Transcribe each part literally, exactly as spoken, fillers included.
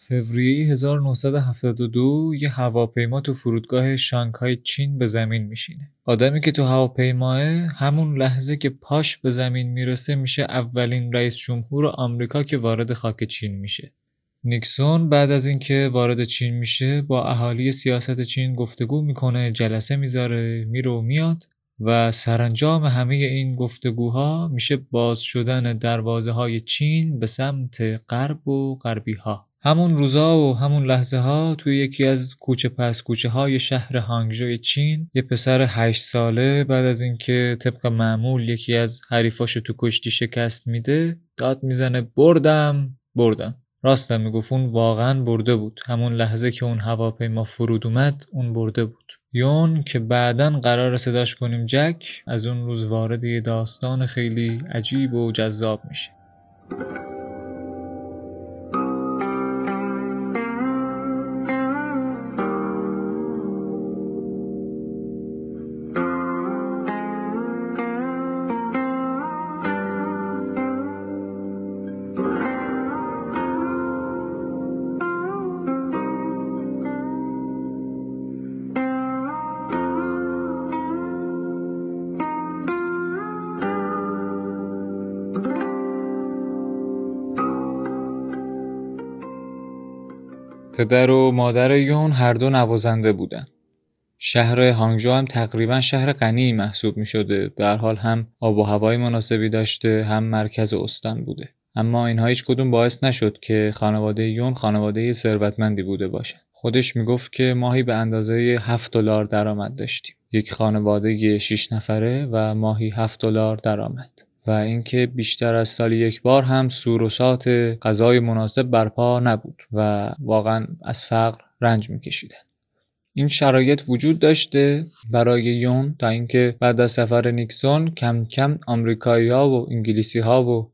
فوریه هزار و نهصد و هفتاد و دو یه هواپیما تو فرودگاه شانگهای چین به زمین میشینه. آدمی که تو هواپیماه همون لحظه که پاش به زمین میرسه میشه اولین رئیس جمهور آمریکا که وارد خاک چین میشه. نیکسون بعد از اینکه وارد چین میشه با اهالی سیاست چین گفتگو میکنه، جلسه میذاره، میره و میاد و سرانجام همه این گفتگوها میشه باز شدن دروازه های چین به سمت غرب و غربی ها. همون روزا و همون لحظه ها توی یکی از کوچه پس کوچه های شهر هانگژو چین یه پسر هشت ساله بعد از اینکه طبق معمول یکی از حریفاشو تو کشتی شکست میده داد میزنه بردم بردم. راستم میگفت اون واقعا برده بود. همون لحظه که اون هواپیما فرود اومد اون برده بود. یون که بعدن قرار صداش کنیم جک، از اون روز وارد یه داستان خیلی عجیب و جذاب میشه. پدر و مادر یون هر دو نوازنده بودن. شهر هانگژو هم تقریبا شهر غنی محسوب می شده. به هر حال هم آب و هوای مناسبی داشته، هم مرکز استان بوده. اما اینها هیچ کدوم باعث نشد که خانواده یون خانواده ثروتمندی بوده باشه. خودش میگفت که ماهی به اندازه هفت دلار درآمد داشتیم. یک خانواده شش نفره و ماهی هفت دلار درآمد. و اینکه بیشتر از سال یک بار هم سوروسات غذای مناسب برپا نبود و واقعا از فقر رنج میکشیدن. این شرایط وجود داشته برای یون تا اینکه بعد از سفر نیکسون کم کم آمریکایی‌ها و انگلیسی‌ها و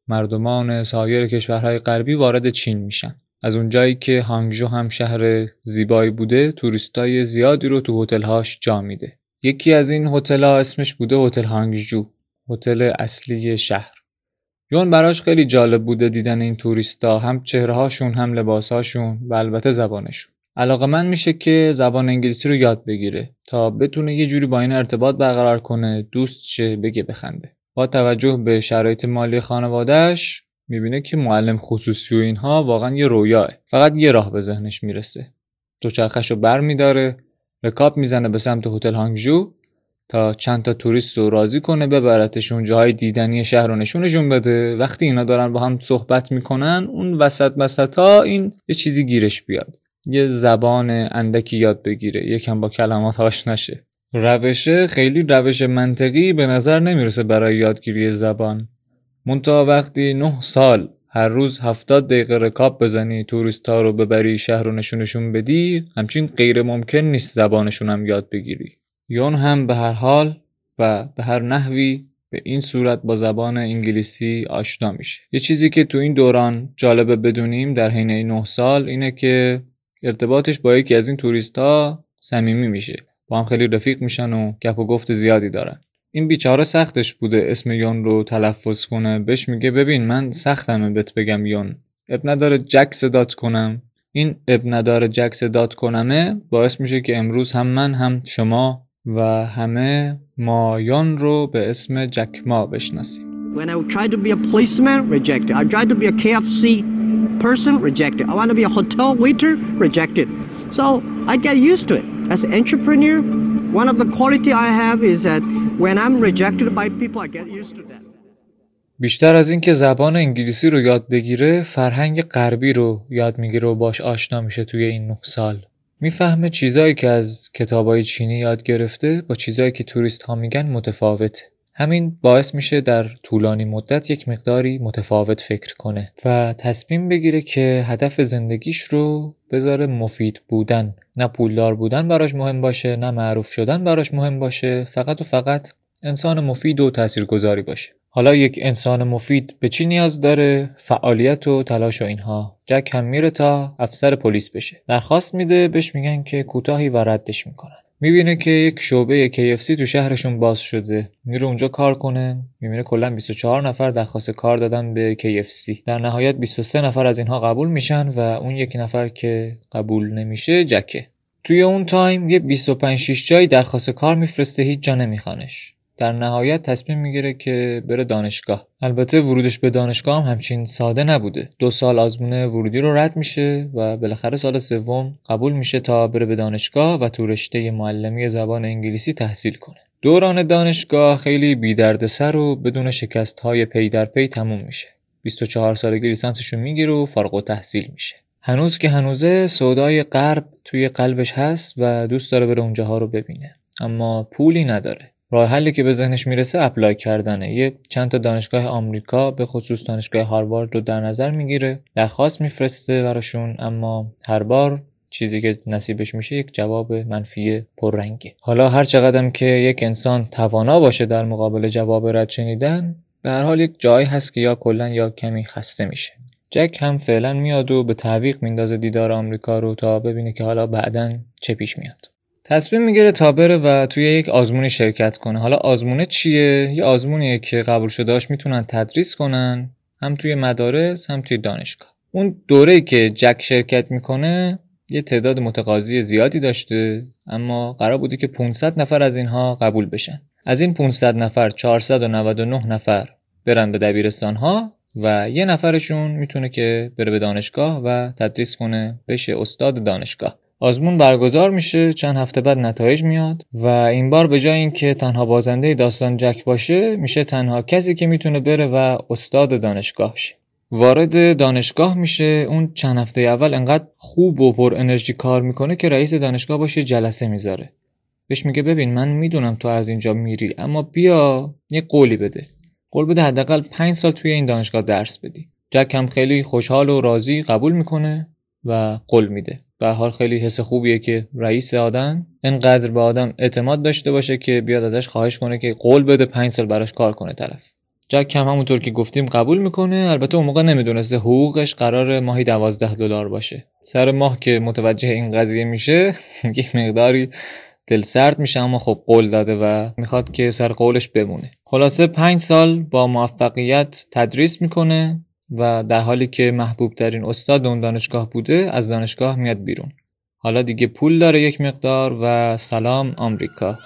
مردمان سایر کشورهای غربی وارد چین میشن. از اونجایی که هانگژو هم شهر زیبایی بوده، توریستای زیادی رو تو هتل‌هاش جا میده. یکی از این هتل‌ها اسمش بوده هتل هانگژو، هتل اصلی شهر. یون براش خیلی جالب بوده دیدن این توریستا، هم چهرهاشون، هم لباساشون و البته زبانشون. علاقه‌مند میشه که زبان انگلیسی رو یاد بگیره تا بتونه یه جوری با این ارتباط برقرار کنه، دوست شه، بگه بخنده. با توجه به شرایط مالی خانواده‌اش میبینه که معلم خصوصی و اینها واقعا یه رویاه. فقط یه راه به ذهنش میرسه. دوچرخه‌شو برمی‌داره، رکاب میزنه به سمت هتل هانگژو تا چند تا توریست رو راضی کنه ببرتشون جاهای دیدنی شهر رو نشونشون بده. وقتی اینا دارن با هم صحبت میکنن اون وسط وسطا این یه چیزی گیرش بیاد، یه زبان اندکی یاد بگیره، یکم با کلمات آشنا شه. روشه خیلی روش منطقی به نظر نمیرسه برای یادگیری زبان. منتها وقتی نه سال هر روز هفتاد دقیقه رکاب بزنی، توریستا رو ببری، شهر رو نشونشون بدی، همچین غیر ممکن نیست زبانشون هم یاد بگیری. یون هم به هر حال و به هر نحوی به این صورت با زبان انگلیسی آشنا میشه. یه چیزی که تو این دوران جالبه بدونیم در حین این نه سال اینه که ارتباطش با یکی از این توریستا صمیمی میشه. با هم خیلی رفیق میشن و گپ و گفت زیادی دارن. این بیچاره سختش بوده اسم یون رو تلفظ کنه. بهش میگه ببین من سختمه بهت بگم یون، اب نداره جک صدات کنم. این اب نداره جک صدات کنمه باعث میشه که امروز هم من هم شما و همه مایان رو به اسم جک ما بشناسیم. When I tried to be a policeman, rejected. I tried to be a K F C person, rejected. I want to be a hotel waiter, rejected. So I get used to it. As an entrepreneur, one of the quality I have is that when I'm rejected by people, I get used to that. بیشتر از این که زبان انگلیسی رو یاد بگیره، فرهنگ غربی رو یاد میگیره و باش آشنا میشه توی این نه سال. میفهمه چیزایی که از کتابای چینی یاد گرفته با چیزایی که توریست ها میگن متفاوته. همین باعث میشه در طولانی مدت یک مقداری متفاوت فکر کنه و تصمیم بگیره که هدف زندگیش رو بذاره مفید بودن. نه پولدار بودن براش مهم باشه، نه معروف شدن براش مهم باشه، فقط و فقط انسان مفید و تاثیرگذاری باشه. حالا یک انسان مفید به چی نیاز داره؟ فعالیت و تلاش و اینها. جک هم میره تا افسر پلیس بشه. درخواست میده، بهش میگن که کوتاهی و ردش میکنن. میبینه که یک شعبه کی اف سی تو شهرشون باز شده، میره اونجا کار کنه. میبینه کلا بیست و چهار نفر درخواست کار دادن به کی اف سی. در نهایت بیست و سه نفر از اینها قبول میشن و اون یک نفر که قبول نمیشه جکه. توی اون تایم یه بیست و پنج شش جایی درخواست کار میفرسته، هیچ جا نمیخوانش. در نهایت تصمیم میگیره که بره دانشگاه. البته ورودش به دانشگاه هم همچین ساده نبوده. دو سال آزمون ورودی رو رد میشه و بالاخره سال سوم قبول میشه تا بره به دانشگاه و تو رشته معلمی زبان انگلیسی تحصیل کنه. دوران دانشگاه خیلی بی دردسر و بدون شکست‌های پی در پی تموم میشه. بیست و چهار سالگی لیسانسشو میگیره و فارغ التحصیل میشه. هنوز که هنوزه سودای غرب توی قلبش هست و دوست داره بره اونجاها رو ببینه، اما پولی نداره. راه حلی که به ذهنش میرسه اپلای کردنه. یه چند تا دانشگاه آمریکا به خصوص دانشگاه هاروارد رو در نظر میگیره، درخواست میفرسته براشون، اما هر بار چیزی که نصیبش میشه یک جواب منفی پررنگه. حالا هر چقدرم که یک انسان توانا باشه در مقابل جواب رد شنیدن، به هر حال یک جایی هست که یا کلا یا کمی خسته میشه. جک هم فعلا میاد و به تعویق میندازه دیدار آمریکا رو تا ببینه که حالا بعدن چه پیش میاد. تصمیم میگیره تا بره و توی یک آزمونی شرکت کنه. حالا آزمونه چیه؟ یه آزمونیه که قبول شدهاش میتونن تدریس کنن، هم توی مدارس هم توی دانشگاه. اون دوره‌ای که جک شرکت میکنه یه تعداد متقاضی زیادی داشته، اما قرار بوده که پانصد نفر از اینها قبول بشن. از این پانصد نفر چهارصد و نود و نه نفر برن به دبیرستان‌ها و یه نفرشون میتونه که بره به دانشگاه و تدریس کنه، بشه استاد دانشگاه. آزمون برگزار میشه، چند هفته بعد نتایج میاد و این بار به جای اینکه تنها بازنده داستان جک باشه، میشه تنها کسی که میتونه بره و استاد دانشگاه شه. وارد دانشگاه میشه. اون چند هفته اول انقدر خوب و پر انرژی کار میکنه که رئیس دانشگاه باشه جلسه میذاره. بهش میگه ببین من میدونم تو از اینجا میری، اما بیا یه قولی بده. قول بده حداقل پنج سال توی این دانشگاه درس بدی. جک هم خیلی خوشحال و راضی قبول میکنه و قول میده. به هر حال خیلی حس خوبیه که رئیس آدم اینقدر به آدم اعتماد داشته باشه که بیاد ازش خواهش کنه که قول بده پنج سال براش کار کنه طرف. جک هم همونطور که گفتیم قبول میکنه. البته اون موقع نمیدونسته حقوقش قرار ماهی دوازده دلار باشه. سر ماه که متوجه این قضیه میشه یک مقداری دل سرد میشه، اما خب قول داده و میخواد که سر قولش بمونه. خلاصه پنج سال با موفقیت تدریس میکنه و در حالی که محبوب ترین استاد اون دانشگاه بوده از دانشگاه میاد بیرون. حالا دیگه پول داره یک مقدار و سلام آمریکا.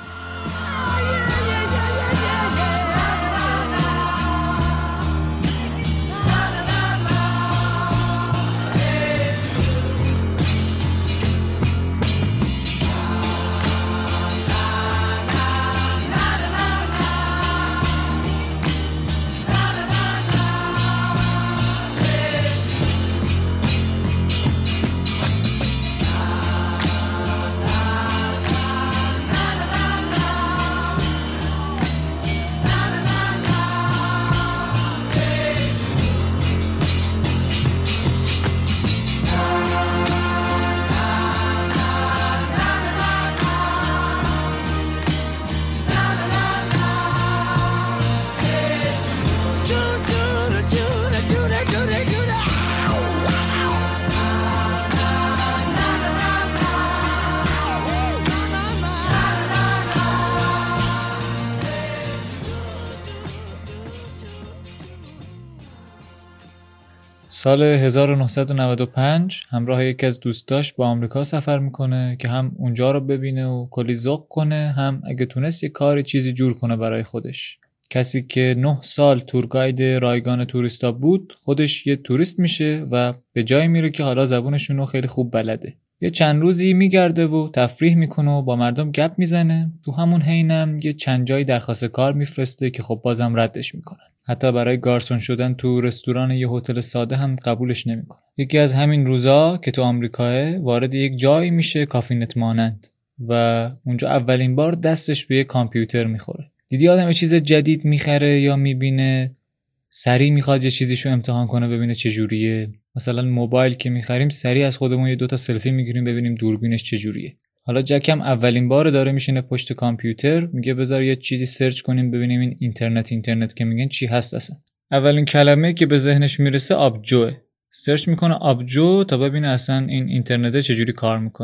سال هزار و نهصد و نود و پنج همراه یکی از دوستاش با آمریکا سفر میکنه که هم اونجا رو ببینه و کلی ذوق کنه، هم اگه تونست یه کاری چیزی جور کنه برای خودش. کسی که نه سال تورگاید رایگان توریستا بود خودش یه توریست میشه و به جایی میره که حالا زبونشون رو خیلی خوب بلده. یه چند روزی میگرده و تفریح میکنه و با مردم گپ میزنه. تو همون حینم یه چند جایی درخواست کار میفرسته که خب بازم ردش میکنن. حتی برای گارسون شدن تو رستوران یه هتل ساده هم قبولش نمیکنه. یکی از همین روزا که تو آمریکاه وارد یک جایی میشه کافینت مانند و اونجا اولین بار دستش به یه کامپیوتر میخوره. دیدی آدم یه چیز جدید میخره یا میبینه سریع میخواد یه چیزیشو امتحان کنه ببینه چه جوریه. مثلا موبایل که میخریم سریع از خودمون یه دوتا سلفی میگیریم ببینیم دوربینش چه جوریه. حالا جک هم اولین بار داره میشینه پشت کامپیوتر، میگه بذار یه چیزی سرچ کنیم ببینیم این اینترنت اینترنت که میگن چی هست اصلا. اولین کلمه که به ذهنش میرسه آبجوه. سرچ میکنه آبجو تا ببینه اصلا این اینترنت چجوری کار میکنه.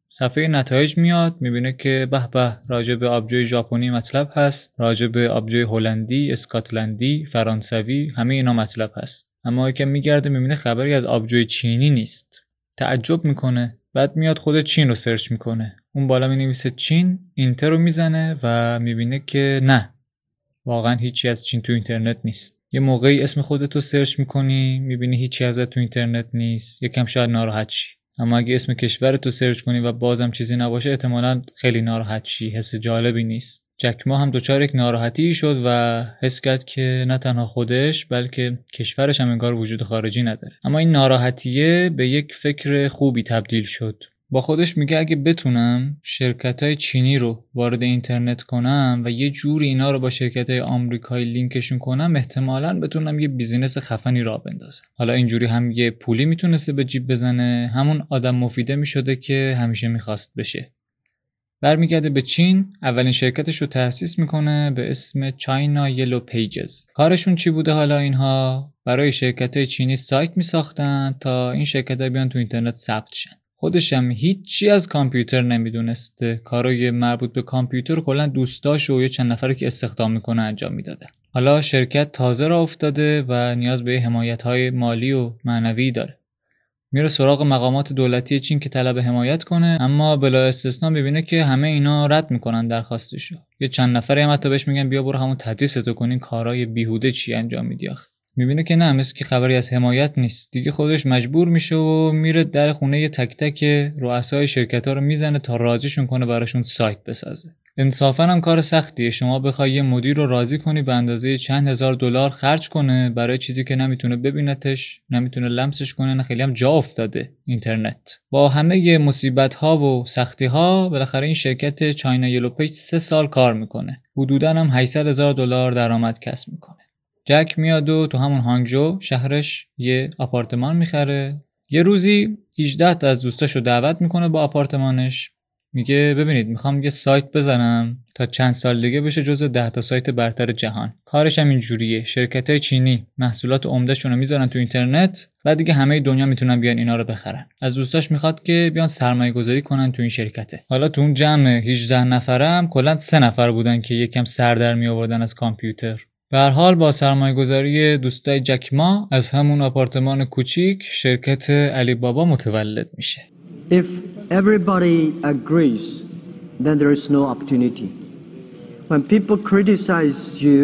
صفحه نتایج میاد، میبینه که به به راجع به آبجوی ژاپنی مطلب هست، راجع به آبجوی هلندی، اسکاتلندی، فرانسوی، همه اینا مطلب هست. اما که میگرده میبینه خبری از آبجوی چینی نیست. تعجب میکنه. بعد میاد خود چین رو سرچ میکنه. اون بالا مینویسه چین، اینتر رو میزنه و میبینه که نه، واقعا هیچی از چین تو اینترنت نیست. یه موقعی اسم خودتو سرچ میکنی میبینی هیچی ازت تو اینترنت نیست، یکم شاید ناراحت شی. اما اگه اسم کشورتو سرچ کنی و بازم چیزی نباشه احتمالاً خیلی ناراحت شی، حس جالبی نیست. جک ما هم دچار یک ناراحتی شد و حس کرد که نه تنها خودش بلکه کشورش هم انگار وجود خارجی نداره. اما این ناراحتیه به یک فکر خوبی تبدیل شد. با خودش میگه اگه بتونم شرکت‌های چینی رو وارد اینترنت کنم و یه جوری اینا رو با شرکت‌های آمریکایی لینکشون کنم، احتمالاً بتونم یه بیزینس خفنی راه بندازم. حالا اینجوری هم یه پولی میتونسته به جیب بزنه، همون آدم مفیده میشده که همیشه میخواست بشه. برمیگرده به چین، اولین شرکتش رو تأسیس میکنه به اسم چاینا یلو پیجز. کارشون چی بوده حالا اینها؟ برای شرکت‌های چینی سایت میساختن تا این شرکت‌ها بیان تو اینترنت ثبت شن. خودش هم هیچی از کامپیوتر نمیدونسته. کارای مربوط به کامپیوتر کلا دوستاش و یه چند نفری که استخدام میکنه انجام میداده. حالا شرکت تازه راه افتاده و نیاز به حمایت‌های مالی و معنوی داره. میره سراغ مقامات دولتی چین که طلب حمایت کنه، اما بلا استثنا میبینه که همه اینا رد میکنن درخواستشو. یه چند نفری هم حتی بهش میگن بیا برو همون تدریستو کنین، کارهای بیهوده چی انجام میدی آخه. میبینه که نه، مثل که خبری از حمایت نیست. دیگه خودش مجبور میشه و میره در خونه ی تک تک رؤسای شرکت‌ها رو میزنه تا راضیشون کنه براشون سایت بسازه. انصافاً هم کار سختیه. شما بخوای یه مدیر رو راضی کنی به اندازه چند هزار دلار خرج کنه برای چیزی که نمیتونه ببینتش، نمیتونه لمسش کنه، نه خیلی هم جا افتاده اینترنت. با همه مصیبت‌ها و سختی‌ها بالاخره این شرکت چاینا یلو پیج سه سال کار میکنه. حدوداً هم هشتصد هزار دلار درآمد کسب میکنه. جک میاد و تو همون هانگجو شهرش یه آپارتمان میخره. یه روزی هجده تا از دوستاشو دعوت میکنه با آپارتمانش. میگه ببینید میخوام یه سایت بزنم تا چند سال دیگه بشه جزو ده تا سایت برتر جهان. کارش هم اینجوریه. شرکت‌های چینی محصولات عمده‌شون رو میذارن تو اینترنت و دیگه همه دنیا میتونن بیان اینا رو بخرن. از دوستاش میخواد که بیان سرمایه‌گذاری کنن تو این شرکته. حالا تو اون جمع هجده نفره هم کلاً سه نفر بودن که یکم سر در میآوردن از کامپیوتر. به هر حال با سرمایه‌گذاری دوستای جک ما از همون آپارتمان کوچیک شرکت علی بابا متولد میشه. If everybody agrees, then there is no opportunity. When people criticize you,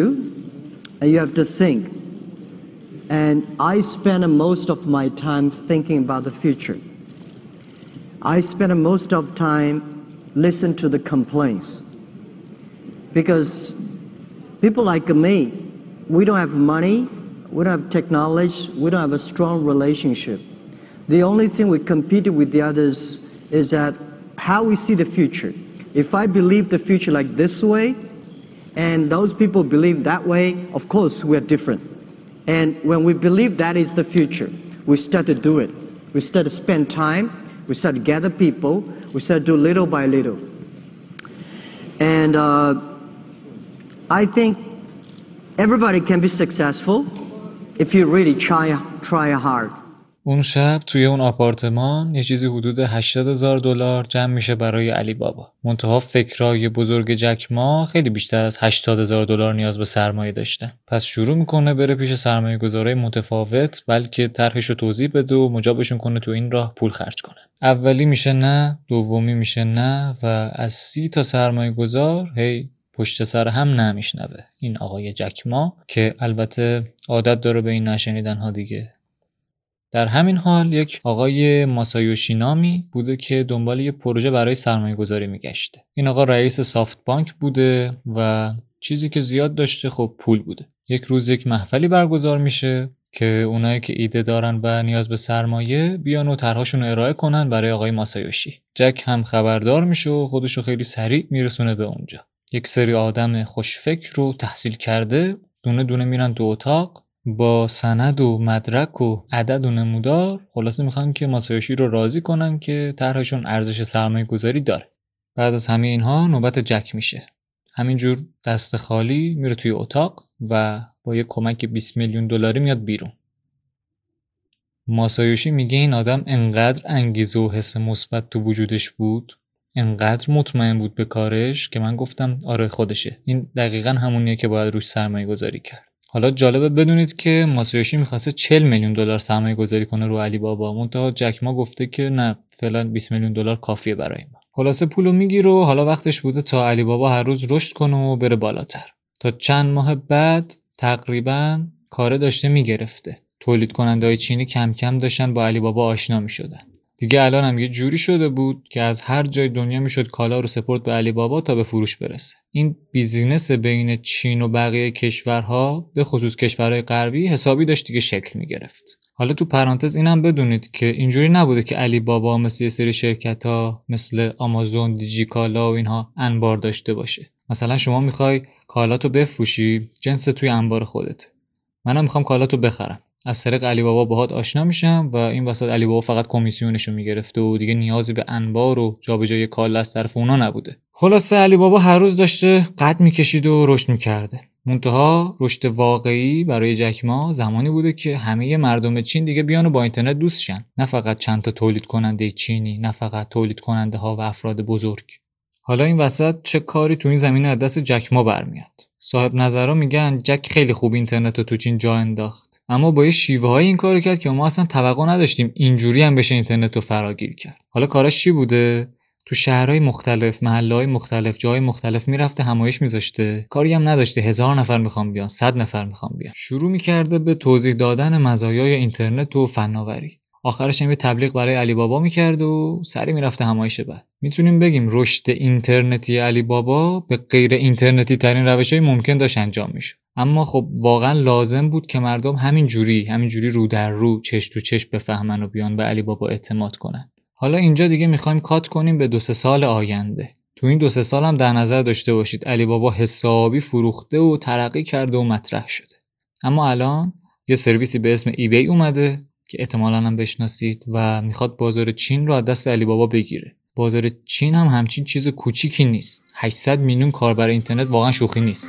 you have to think. And I spend most of my time thinking about the future. I spend most of time listen to the complaints. Because people like me, we don't have money, we don't have technology, we don't have a strong relationship. The only thing we compete with the others is that how we see the future. If I believe the future like this way, and those people believe that way, of course we are different. And when we believe that is the future, we start to do it. We start to spend time, we start to gather people, we start to do little by little. And uh, I think everybody can be successful if you really try, try hard. اون شب توی اون آپارتمان یه چیزی حدود هشتاد هزار دلار جمع میشه برای علی بابا. منتها فکرای بزرگ جک ما خیلی بیشتر از هشتاد هزار دلار نیاز به سرمایه داشتن. پس شروع میکنه بره پیش سرمایه گذارای متفاوت بلکه طرحش رو توضیح بده و مجابشون کنه تو این راه پول خرج کنه. اولی میشه نه، دومی میشه نه و از سی تا سرمایه گذار هی پشت سر هم نمیشنوه این آقای جک ما که البته عادت داره به این نشنیدن ها دیگه. در همین حال یک آقای ماسایوشی نامی بوده که دنبال یه پروژه برای سرمایه گذاری میگشته. این آقا رئیس سافت بانک بوده و چیزی که زیاد داشته خب پول بوده. یک روز یک محفلی برگزار میشه که اونایی که ایده دارن و نیاز به سرمایه بیان و طرحشون رو ارائه کنن برای آقای ماسایوشی. جک هم خبردار میشه و خودشو خیلی سریع میرسونه به اونجا. یک سری آدم خوشفکر رو تحصیل کرده دونه دونه میرن دو اتاق با سند و مدرک و عدد و نمودار، خلاصه میخوان که ماسایوشی رو راضی کنن که طرحشون ارزش سرمایه گذاری داره. بعد از همه اینها نوبت جک میشه. همینجور دست خالی میره توی اتاق و با یه کمک بیست میلیون دلاری میاد بیرون. ماسایوشی میگه این آدم انقدر انگیزه و حس مثبت تو وجودش بود، انقدر مطمئن بود به کارش که من گفتم آره خودشه. این دقیقاً همونیه که باید روش سرمایه گذاری کرد. حالا جالبه بدونید که ماسایوشی میخواسته چهل میلیون دلار سرمایه گذاری کنه رو علی بابا، منتها جک ما گفته که نه فعلا بیست میلیون دلار کافیه برای ما. خلاصه پولو میگیره و حالا وقتش بوده تا علی بابا هر روز رشد کنه و بره بالاتر. تا چند ماه بعد تقریباً کار داشته میگرفته. تولید کننده‌های چینی کم کم داشتن با علی بابا آشنا میشدن. دیگه الان هم یه جوری شده بود که از هر جای دنیا میشد کالا رو سپورت به علی بابا تا به فروش برسه. این بیزینس بین چین و بقیه کشورها به خصوص کشورهای غربی حسابی داشت دیگه شکل میگرفت. حالا تو پرانتز اینم بدونید که اینجوری نبوده که علی بابا مثل یه سری شرکت‌ها مثل آمازون، دیجی کالا و اینها انبار داشته باشه. مثلا شما میخوای کالاتو بفروشی، جنس توی انبار خودت. منم میخوام کالاتو بخرم. از طریق علی بابا باهات آشنا میشم و این وسط علی بابا فقط کمیسیونشو میگرفته و دیگه نیازی به انبار و جابجایی کالا از طرف اونا نبوده. خلاصه علی بابا هر روز داشته قد میکشید و رشد میکرده. منتها رشد واقعی برای جک ما زمانی بوده که همه مردم چین دیگه بیان و با اینترنت دوست شن. نه فقط چند تا تولید کننده چینی، نه فقط تولید کننده ها و افراد بزرگ. حالا این وسط چه کاری تو این زمینه از دست جک ما برمیاد؟ صاحب نظرها میگن جک خیلی خوب اینترنت رو تو چین جا انداخت، اما با یه شیوه های این کارو کرد که ما اصلا توقع نداشتیم اینجوری هم بشه اینترنت رو فراگیر کرد. حالا کاراش چی بوده؟ تو شهرهای مختلف، محله‌های مختلف، جای مختلف میرفته همایش میذاشته. کاری هم نداشته هزار نفر میخوام بیان، صد نفر میخوام بیان. شروع میکرده به توضیح دادن مزایای اینترنت و فناوری. آخرش هم یه تبلیغ برای علی بابا میکرد و سری میرفته همایش بعد. میتونیم بگیم رشد اینترنتی علی بابا به غیر اینترنتی ترین روش‌های ممکن داشت انجام میشه. اما خب واقعا لازم بود که مردم همین جوری، همین جوری رو در رو، چش تو چش بفهمن و بیان به علی بابا اعتماد کنن. حالا اینجا دیگه میخوایم کات کنیم به دو سه سال آینده. تو این دو سه سال هم در نظر داشته باشید علی بابا حسابی فروخته و ترقی کرده و مطرح شده. اما الان یه سرویسی به اسم ای بی اومده که احتمالاً هم بشناسید و میخواد بازار چین رو از دست علی بابا بگیره. بازار چین هم همچین چیز کوچیکی نیست. هشتصد میلیون کاربر اینترنت واقعا شوخی نیست.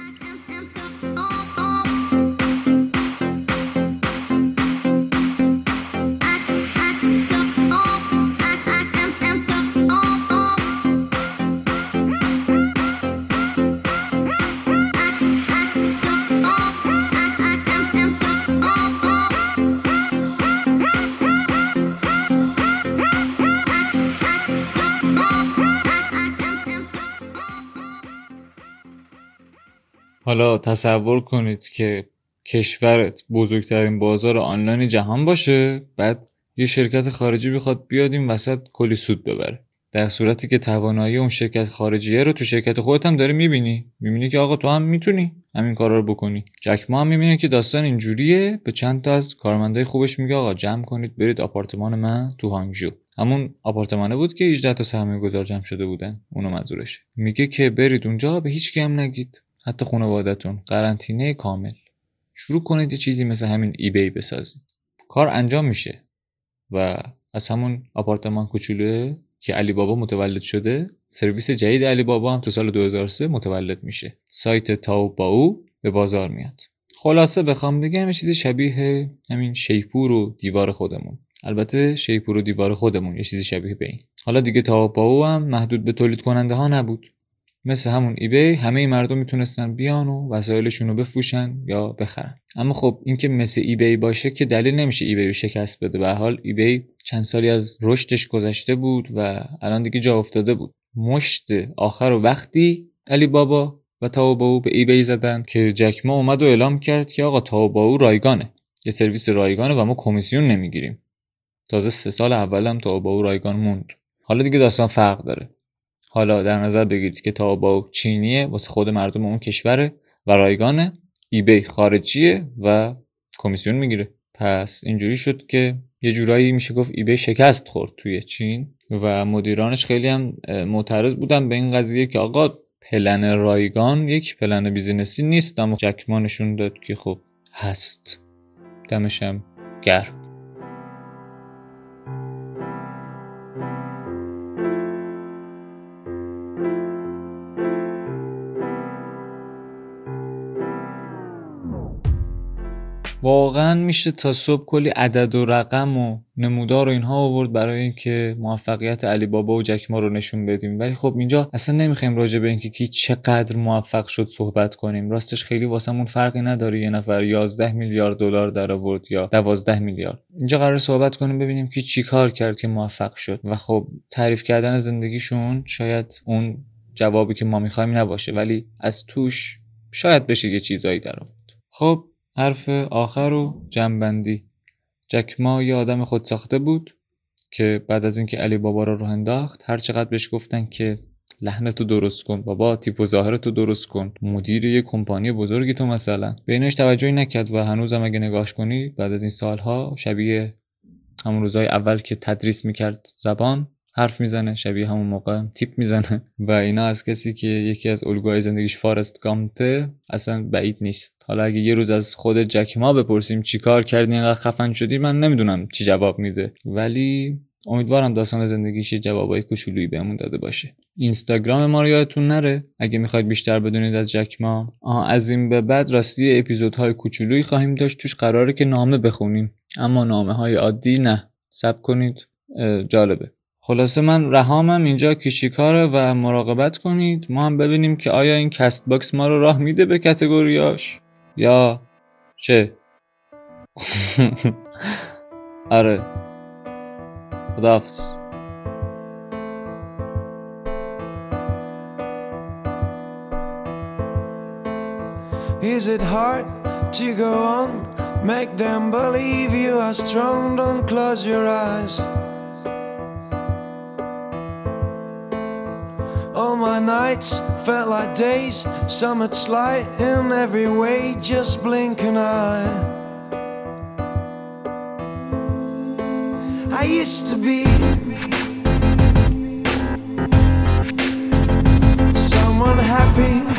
حالا تصور کنید که کشورت بزرگترین بازار آنلاین جهان باشه، بعد یه شرکت خارجی بخواد بیاد این وسط کلی سود ببره. در صورتی که توانایی اون شرکت خارجیه رو تو شرکت خودت هم داری میبینی، میبینی که آقا تو هم میتونی همین کارا رو بکنی. جک ما هم میبینه که داستان اینجوریه، به چند تا از کارمندای خوبش میگه آقا جمع کنید برید آپارتمان من تو هانگژو. همون آپارتمانه بود که هجده تا سرمایه‌گذار جمع شده بودن، اونو منظورشه. میگه که برید اونجا به هیچ کی هم نگید، حتی خانواده‌تون، قرنطینه کامل. شروع کنید یه چیزی مثل همین ای بی بسازید. کار انجام میشه و از همون آپارتمان کوچولو که علی بابا متولد شده، سرویس جدید علی بابا هم تو سال دو هزار و سه متولد میشه. سایت تاوباو به بازار میاد. خلاصه بخوام بگم یه چیزی شبیه همین شیپور و دیوار خودمون. البته شیپور و دیوار خودمون یه چیزی شبیه به این. حالا دیگه تاوباو هم محدود به تولید کننده ها نبود. مثل همون ای بی همه مردم میتونستن بیان و وسایلشون رو بفروشن یا بخرن. اما خب این که مثل ای بی باشه که دلیل نمیشه ای بی رو شکست بده. به هر حال ای بی چند سالی از رشدش گذشته بود و الان دیگه جا افتاده بود. مشت آخر و وقتی علی بابا و تاوباو به ای بی زدن که جک ما اومد و اعلام کرد که آقا تاوباو رایگانه، یه سرویس رایگانه و ما کمیسیون نمیگیریم. تازه سه سال اولم تاوباو رایگان موند. حالا دیگه داستان فرق داره. حالا در نظر بگیرید که تاوباو چینیه واسه خود مردم اون کشوره و رایگانه، ای بی خارجیه و کمیسیون میگیره. پس اینجوری شد که یه جورایی میشه گفت ای بی شکست خورد توی چین و مدیرانش خیلی هم معترض بودن به این قضیه که آقا پلن رایگان یک پلن بیزینسی نیست، اما جک ما نشون داد که خب هست. دمش هم گرم. واقعا میشه تا صبح کلی عدد و رقم و نمودار و اینها آورد برای اینکه موفقیت علی بابا و جک ما رو نشون بدیم، ولی خب اینجا اصلا نمیخوایم راجع به اینکه کی چقدر موفق شد صحبت کنیم. راستش خیلی واسمون فرقی نداره یه نفر یازده میلیارد دلار درآورد یا دوازده میلیارد. اینجا قرار صحبت کنیم ببینیم کی چیکار کرد که موفق شد و خب تعریف کردن زندگیشون شاید اون جوابی که ما میخوایم نباشه، ولی از توش شاید بشه یه چیزایی در آورد. خب حرف آخر و جنبندی. جک ما یه آدم خودساخته بود که بعد از اینکه علی بابا رو راه انداخت هر چقدر بهش گفتن که لحنتو درست کن بابا، تیپ و ظاهرتو درست کن، مدیر یه کمپانی بزرگی تو مثلا، به اینش توجهی نکرد و هنوزم اگه نگاش کنی بعد از این سالها شبیه همون روزهای اول که تدریس میکرد زبان حرف میزنه، شبیه همون موقع تیپ میزنه و اینا از کسی که یکی از الگوهای زندگیش فارست گامپته اصلا بعید نیست. حالا اگه یه روز از خود جک ما بپرسیم چی کار کردی اینقدر خفن شدی، من نمیدونم چی جواب میده، ولی امیدوارم داستان زندگیش یه جوابای کوچولویی بهمون داده باشه. اینستاگرام ما رو یادتون نره اگه میخواید بیشتر بدونید از جک ما. آه از این به بعد راستی اپیزودهای کوچولویی خواهیم داشت توش قراره که نامه بخونیم، اما نامه های عادی نه. صبر کنید، جالبه. خلاصه من رهامم اینجا کیشیکاره و مراقبت کنید. ما هم ببینیم که آیا این کست باکس ما رو راه میده به کاتگوریاش یا چه. آره خداحافظ. Is it hard to go on? Make them believe you are strong. Don't close your eyes. All my nights felt like days. Summit's light in every way. Just blink an eye. I used to be someone happy.